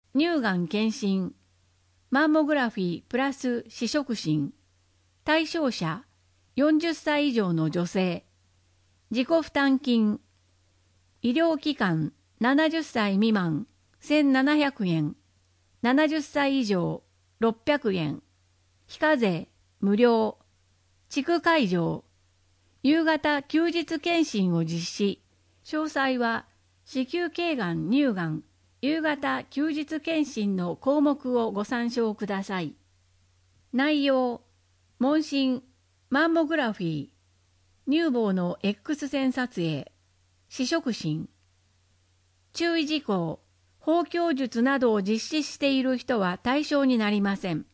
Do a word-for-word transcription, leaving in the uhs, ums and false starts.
乳がん検診、マンモグラフィープラス視触診、対象者よんじゅっさい以上の女性、自己負担金、医療機関ななじゅっさい未満せんななひゃくえん、ななじゅっさい以上ろっぴゃくえん、非課税無料、地区会場、夕方休日検診を実施。詳細は子宮頸がん乳がん夕方休日検診の項目をご参照ください。内容、問診、マンモグラフィー、乳房の X 線撮影、視触診。注意事項、包協術などを実施している人は対象になりません。